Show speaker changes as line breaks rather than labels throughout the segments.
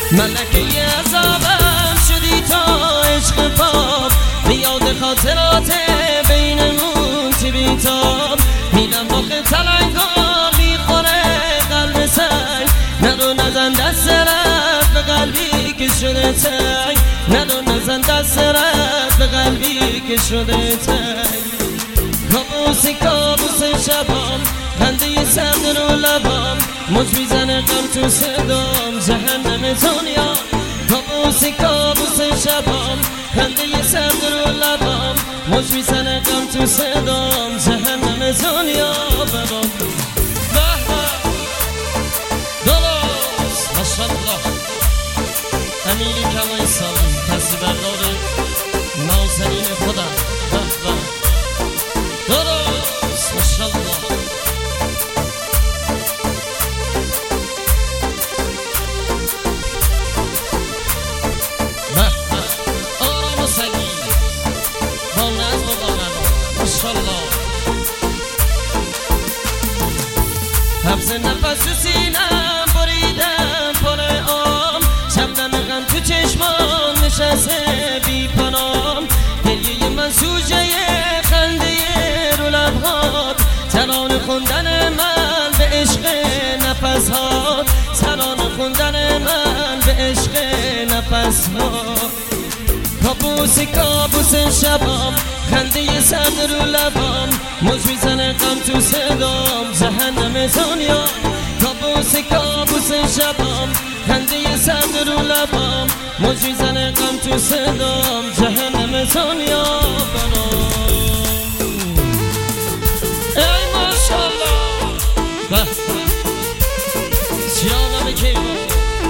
ملکه عذابم شدی تا عشق پاپ بیاد خاطرات بینمون چی بیتاب میدم باقی تلنگار میخوره قلب سنگ ندو نزن دست رد به قلبی که شده تنگ ندو نزن دست رد به قلبی که شده تنگ کابوسی کابوس شبام خنده سرد رو لبام موج میزنه غم تو صدام جهنم دنیا کابوسی کابوس شبام خنده سرد رو لبام موج میزنه غم تو صدام جهنم دنیا ببام درست ماشاءالله امیری کمای سالم کسی بردار نازنین خودم درست ماشاءالله آرام و سلیم با نظم و با نظم ماشاءالله حبس نفس تو سینم بریدم پر آم شبنم غم تو چشمان نشسته بی پنام گریه من سوژه خنده رو لبهات ترانه خوندن من به عشق نفسهات ترانه خوندن من به عشق نفسهات کابوسی کابوس شبام خنده سرد رو لبام موج میزنه غم تو صدام جهنم دنیا کابوسی کابوس شبام خنده سرد رو لبام موج میزنه غم تو صدام جهنم دنیا برام ای ماشاءالله جانم کیوان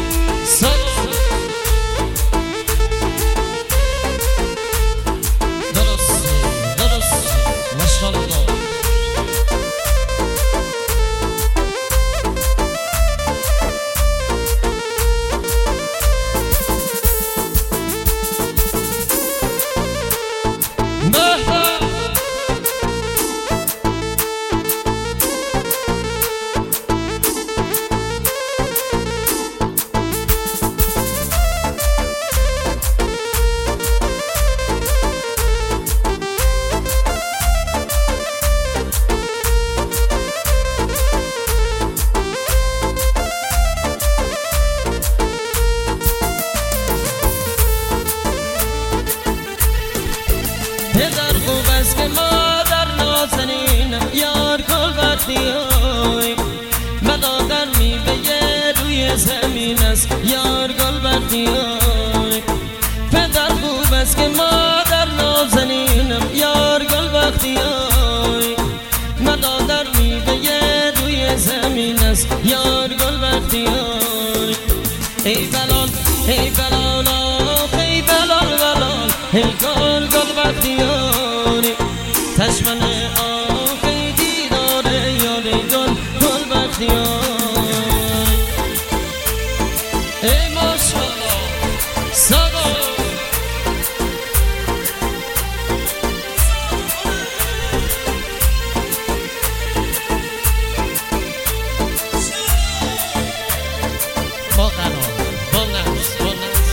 پدر خوب است که مادر نازنین یار گل بختیای مدادر میوه روی زمین است یار گل بختیای پدر خوب است که مادر نازنین یار گل بختیای مدادر میوه روی زمین است یار گل بختیای ای بلال ای بلال ای بلال بلال ای گل گل بختیاری تشمن آخی دیداره یاری گل گل بختیاری ای ماشاءالله صدا با قرار با نفس با نفس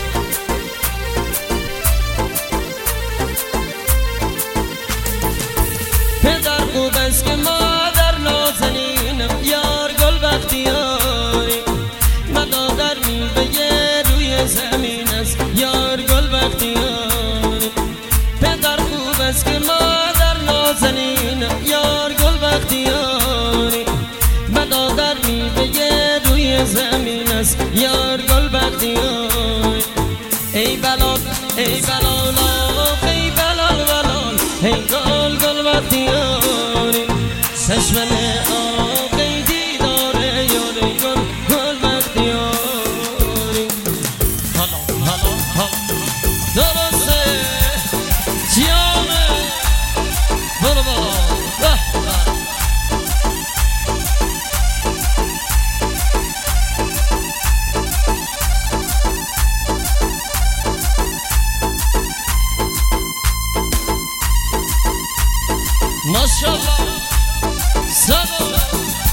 پدر خوب است که مادر نازنین یار گل بختیاری مدادر میوه روی زمین است یار گل بختیاری پدر خوب است که مادر نازنین یار گل بختیاری مدادر میوه روی زمین است یار گل بختیاری ای بلال ای بلال ای بلال بلال ای گل گل بختیاری چشمن آقی دیداره یاری گل گل بختیاری حالا حالا حالا درسته جیانه برو برو ماشاءالله صدا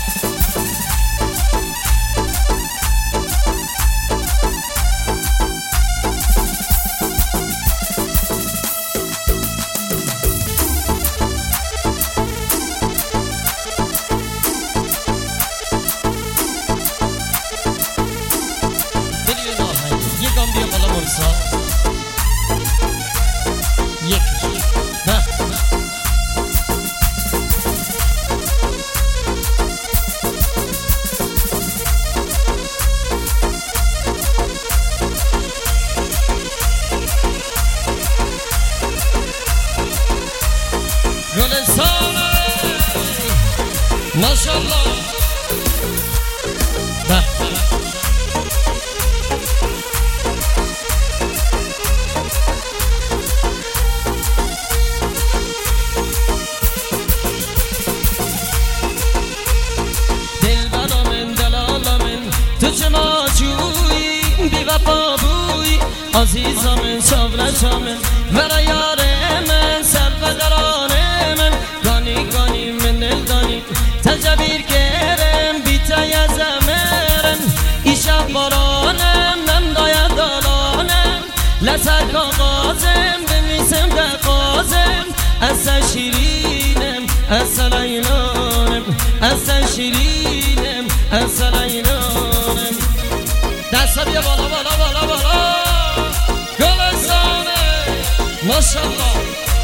عزیزم شابرشم ورا یار من سر و قرار من گانی گانی من دل دانی تجبیر گرم بیتای زمرم ایشب بارانم نم داید دالانم لسر کاغازم بنویسم دقازم اصلا شیرینم اصلا اینانم اصلا شیرینم اصلا اینانم دستا بیا بالا بالا بالا بالا گلستانه ماشالله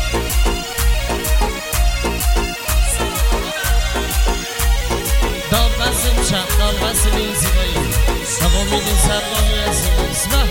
دار بسیم شب دار بسیم این زیبایی سبا میدین سرگامی از این اسمه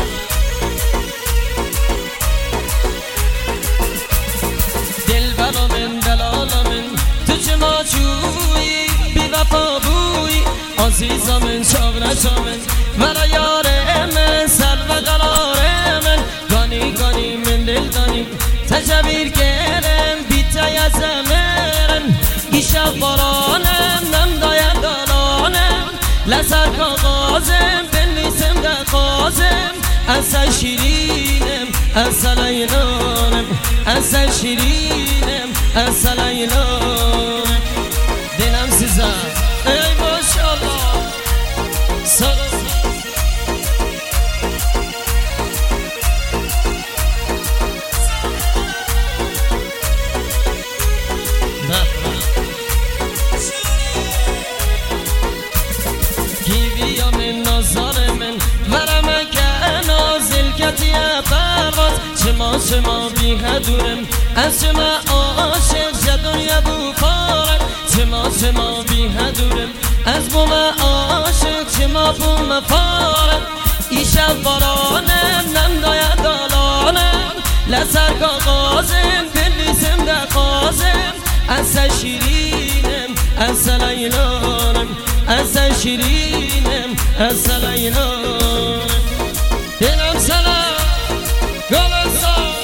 دل برامن دلالامن تو چه ما چویی بی وفا بویی عزیزامن شابرشامن ورا یار من سر و قرار من گانی گانی من دل دانی تجبیر گرم بیتای زمرم ایشب بارانم نم داید دالانم لسر کاغازم بنویسم دقازم اصلا شیرینم اصلا اینانم اصلا شیرینم اصلا اینانم دلم سیزم ای ماشالله گیوی من نازار من ورمک نازل کتی پرواز چما بیه دورم از چما عاشق دنیا بو پارک چما بیه دورم از بوم عاشق چما بوم پارک ایشب بارانم نم داید دالانم لسر کاغازم بنویسم دقازم اصلا شیرینم اصلا اینانم اصلا شیرینم اصلا اینانم دلم سلام گلستان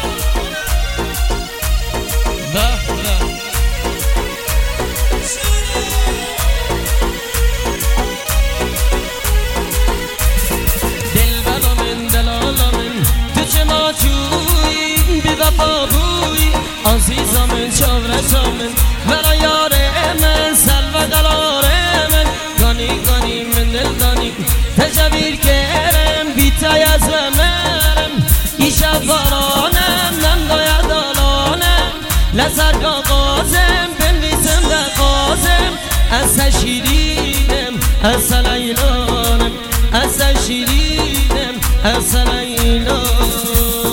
دل برامن دلالامن تو چه ما چویی بی وفا بویی عزیزامن شابرشامن ورا یار من سر و قرار من گانی گانی من دل دانی تجبیر گرم بیتای زمرم ایشب بارانم نم داید دالانم لسر کاغازم بنویسم دقازم اصلا شیرینم اصلا اینانم اصلا شیرینم اصلا اینانم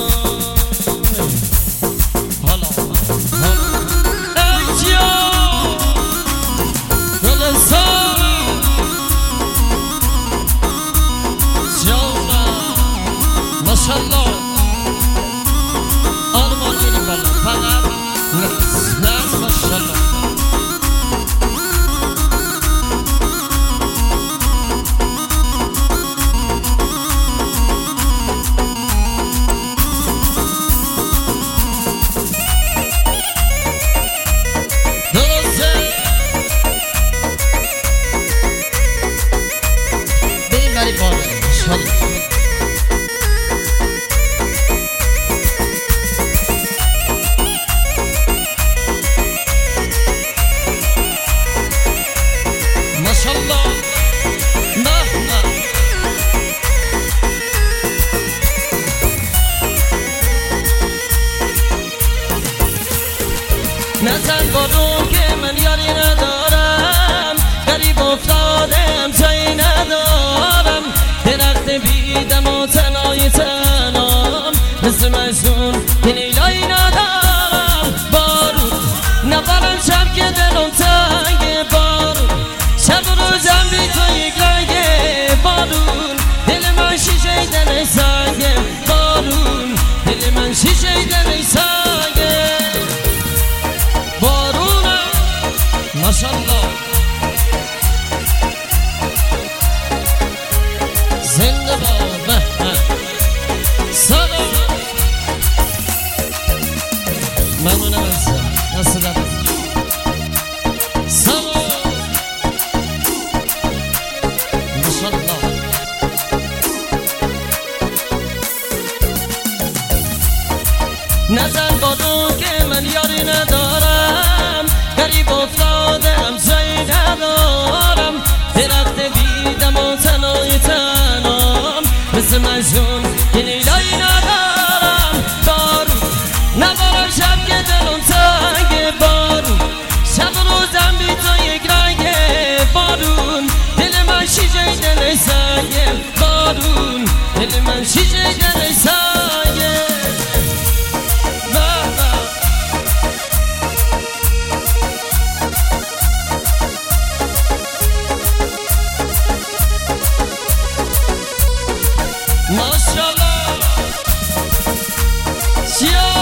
ماشالله آرمان میریم بالا فقط نرس ماشالله نزن بادون که من یاری ندارم غریب افتادم جایی ندارم درخت بیدم و تنهای تنام مثل مجنون که لیلایی ندارم بارون نبارم شب که دلم تنگ بارون شب روزم بی تو یک رنگ بارون دل من شیشه دل سنگه بارون دل من شیشه دل سنگه ماشالله چیا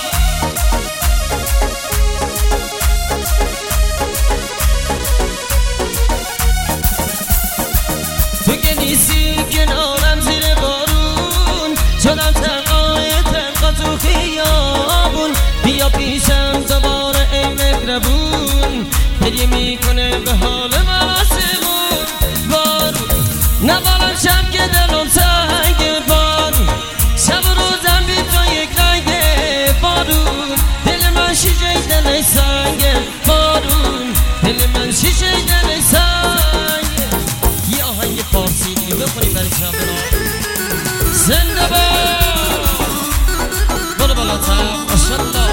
تو که نیستی کنارم زیر بارون شدم تنقا تو خیابون بیا پیشم دوباره ای مهربون هدیه میکنه به حال من آسمون بارون نبارم شب که دلم تنگ بارون شب روزم بی تو یک رنگ بارون دل من شیشه دل سنگ بارون دل من شیشه دل سنگ یه آهنگ فارسی دیگه بخونیم برای شبنا زنده باد برو بالاتر ماشالله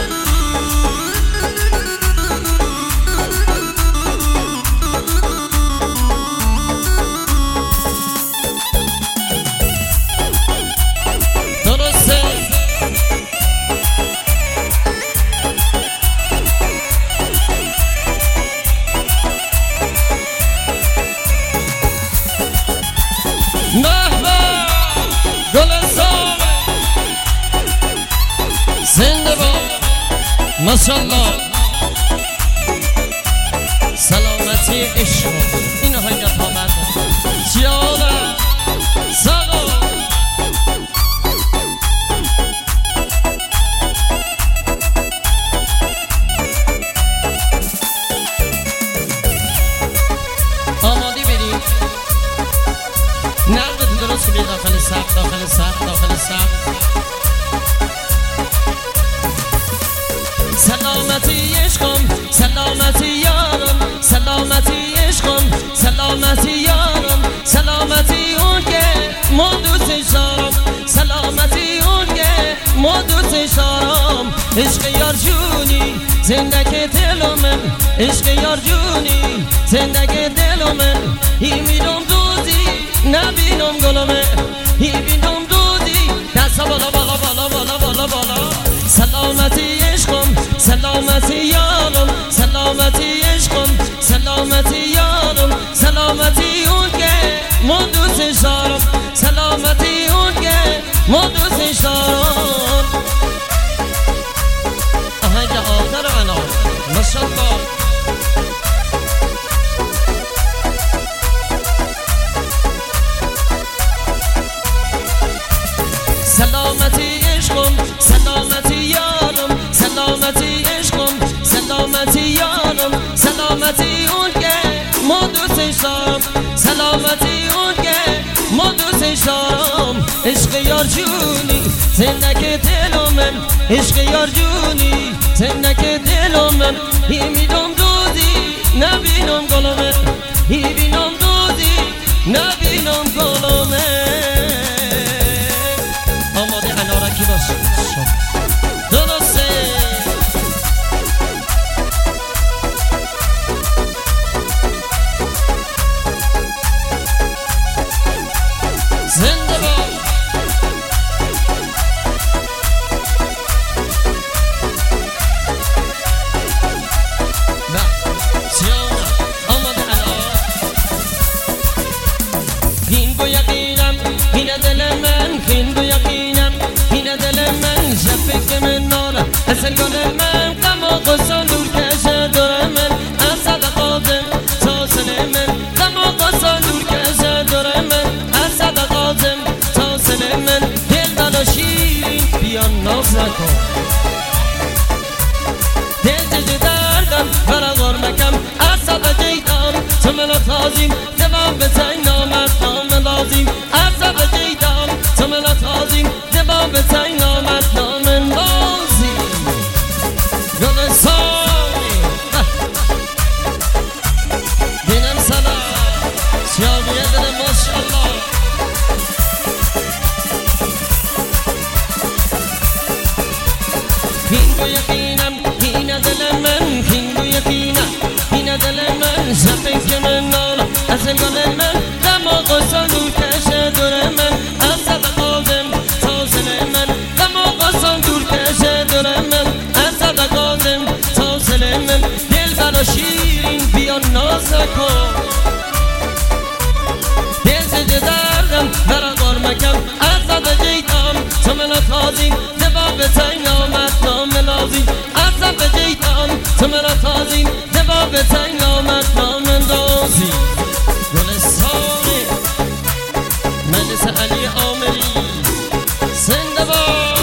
زنده باد ماشالله سلامتی عشق این آهنگ پامرد جانم سلام آمادی بریم نقد درست کنید داخل سقف سلامتی عشقم سلامتی یارم سلامتی عشقم سلامتی یارم سلامتی اون که ما دوستش دارم سلامتی اون که ما دوستش دارم عشق یار جونی زندگی دل من عشق یار جونی زندگی دل من میبینم دودی نبینم گلمه میبینم دودی دست بالا بالا بالا بالا بالا بالا سلامتی عشقم سلامتی یارم سلامتی عشقم سلامتی یارم سلامتی اون که ما دوستش دارم سلامتی اون که ما دوستش دارم آهنگ آخر انا ماشالله سلامتی عشقم سلامتی یارم سلامتی عشقم سلامتی یارم سلامتی اون که ما دوستش دارم سلامتی اون که ما دوستش دارم عشق یار جونی زندگی دل من عشق یار جونی زندگی دل من میبینم دودی نبینم گلمه میبینم دودی نبینم گلمه آماده انارکی باش درسته زنده باد نه سیانا آماده انار این با یقینم این دل من این با یقینم این دل من شفک من ناره اصل گل من غم و غصه دور کشه دور من از صدقاتم تا سن من غم و غصه دور کشه دور من از صدقاتم تا سن من دل بلا شیرین بیا ناز نکن دل جد دردم برا غرمکم از صدقه جیدم تو منو تازیم دوام به تنگ نامت نام لازیم از صدقه جیدم تو منو تازیم دوام به تنگ نامت نام لازیم گل من دماغ صندوق کشه دور من از صدقاتم تازل من دماغ صندوق کشه دور من از صدقاتم تازل من دل برا شیرین بیا ناز نکن دل زده دردم برا قرمکم از زده جیدم تو منو تازیم دباب تین آمد نام لازیم از زده جیدم تو منو تازیم دباب تین آمد نام لازیم گلستانی مجلس علی عامری زنده‌باد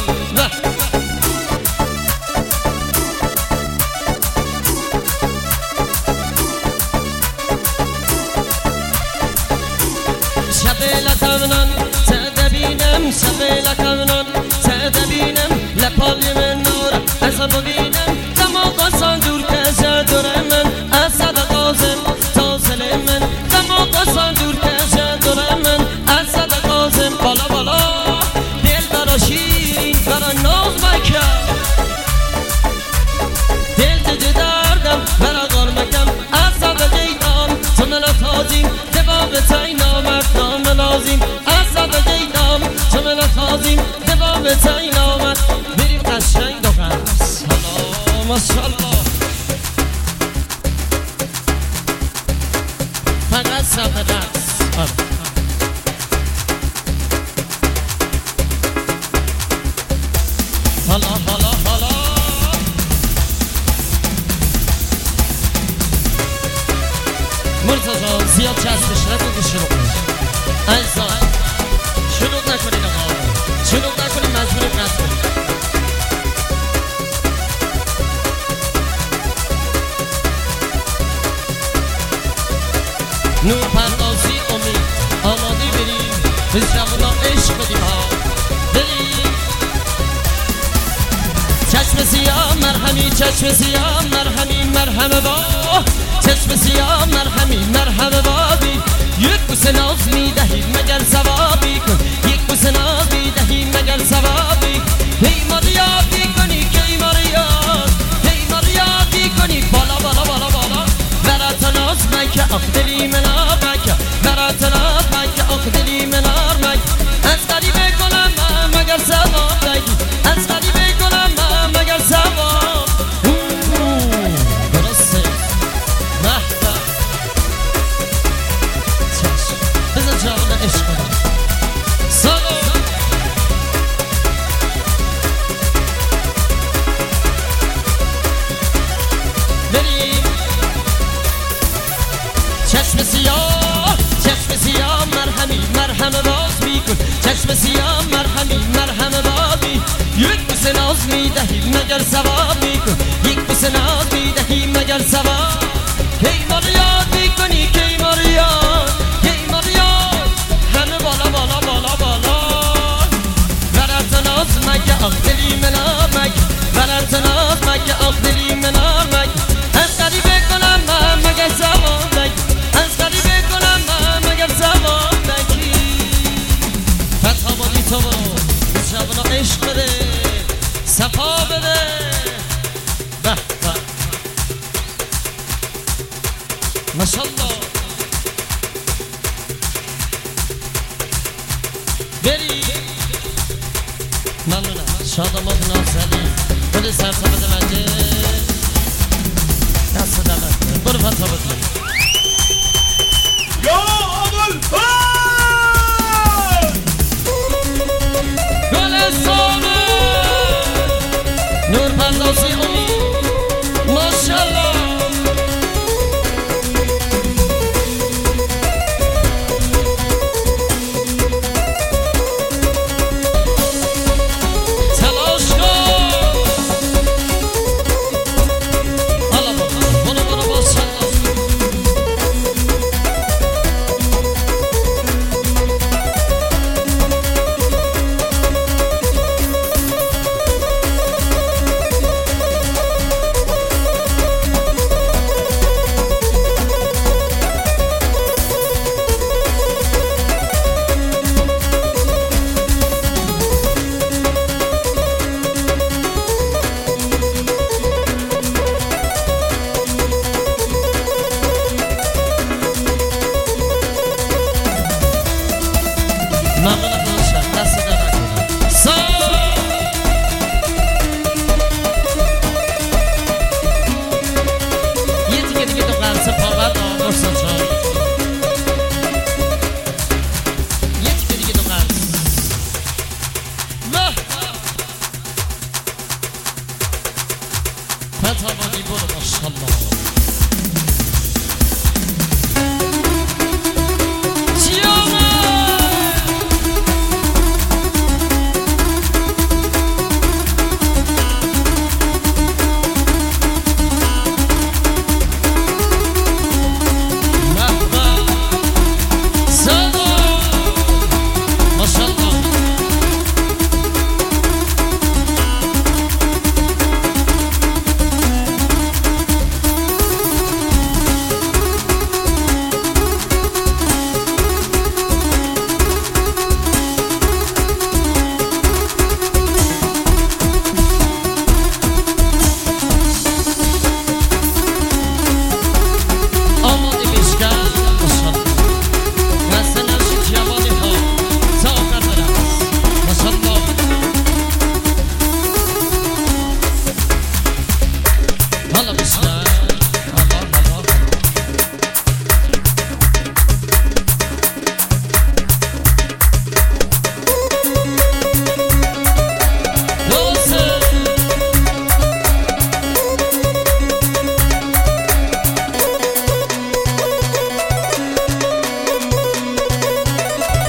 شب لطمنان تدبینم شب لطمنان تدبینم لپالی من نور از ببینم دماغ صندور کشه دور من از صدقاتم تازل من دماغ صندور کشه دور من از صدقاتم بالا بالا دل برا شیرین برا ناز مکم دل جده دردم برا قرمکم از صدق جیدم تو منو تازیم دباب تین آمد نام لازیم از صدق جیدم تو منو تازیم دباب تین آمد بریم قشنگ دو قرص حالا ماشالله فقط سمت دست حالا حالا حالا مرتضی زیاد چسبش نکنید شروع کنید عزیزان شروع نکنید آقا شروع نکنید مجبور قصد کنید نور پردازی امید آماده بریم به جوانا عشق بدیم ها بریم چشم سیاه مرهمی چشم سیاه مرهمی مرهم با چشم سیاه مرهمی مرهم بابی یک بوسه ناز میدهی مگر ثوابی کن یک بوسه ناز میدهی مگر ثوابی هی ماریابی کنی کی ماریابی کنی بالا بالا بالا بالا برات ناز مکه آخ دلی من آبکه برات ناز مکه آخ دلی من آرمک از قریبه کنم مگر ثواب دهی از قریبه کنم مگر ثواب درسته محبت چشم بزن جوان عشق کنم سالو بریم چشم سیاه مرهمی مرهم باز میکن چشم سیاه مرهمی مرهم بابی یک بوسه ناز میدهی مگر ثواب میکن یک بوسه ناز میدهی مگر ثواب کی ما رو یاد میکنی کی ما رو یاد همه بالا بالا بالا بالا برات ناز مگه آخ دلی من آمک برات ناز مگه آخ دلی من آمک از قریبه کنم مگر ثواب از قریبه کنم مگر ثواب نکی فتح بادی تو برو به جوانا عشق بده صفا بده به به ماشالله بری ممنونم شاداماد نازلی بده سرسبت منجه دست دمت برو فتح بادی
یا ابوالفضل
گلستانه نور پردازی امید ماشالله تلاش کن حالا برو باز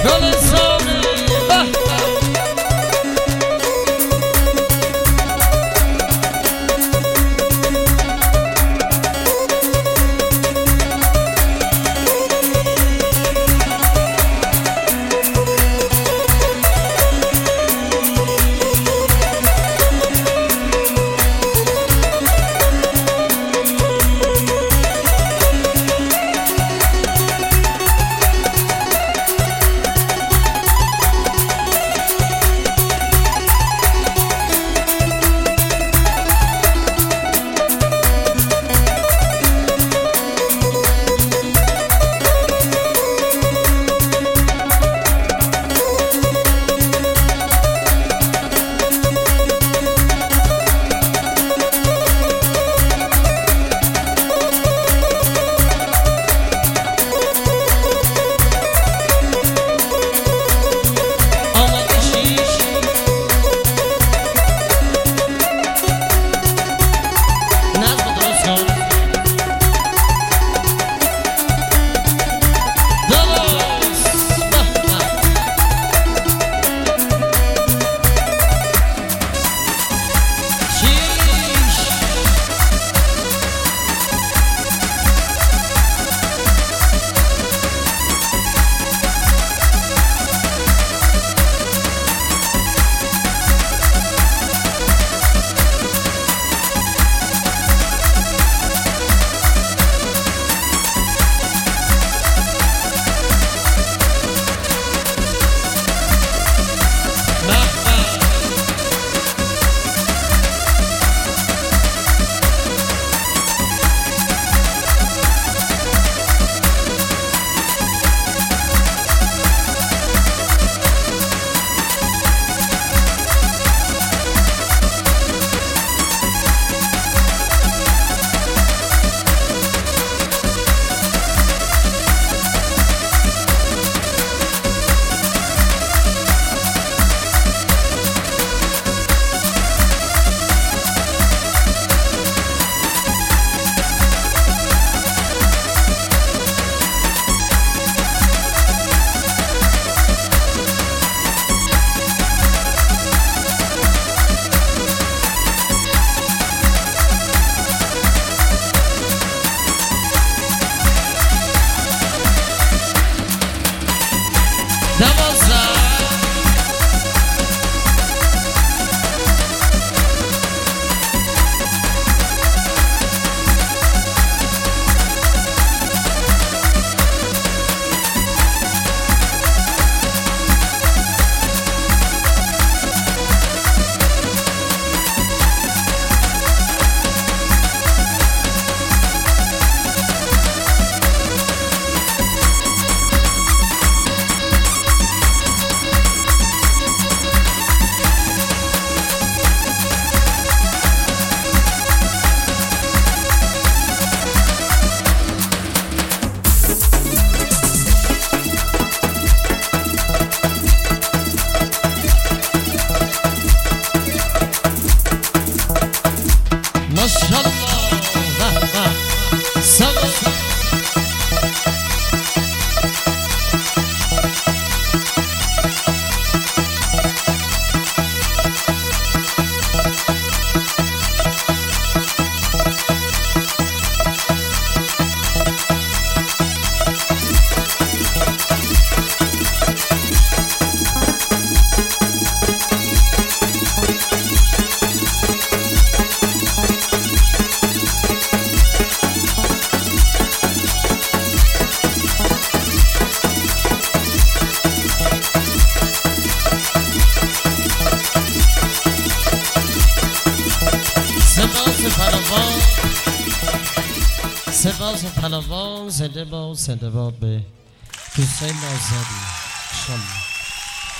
سپاس پهلوان. زنده باد به دوستای نازنین.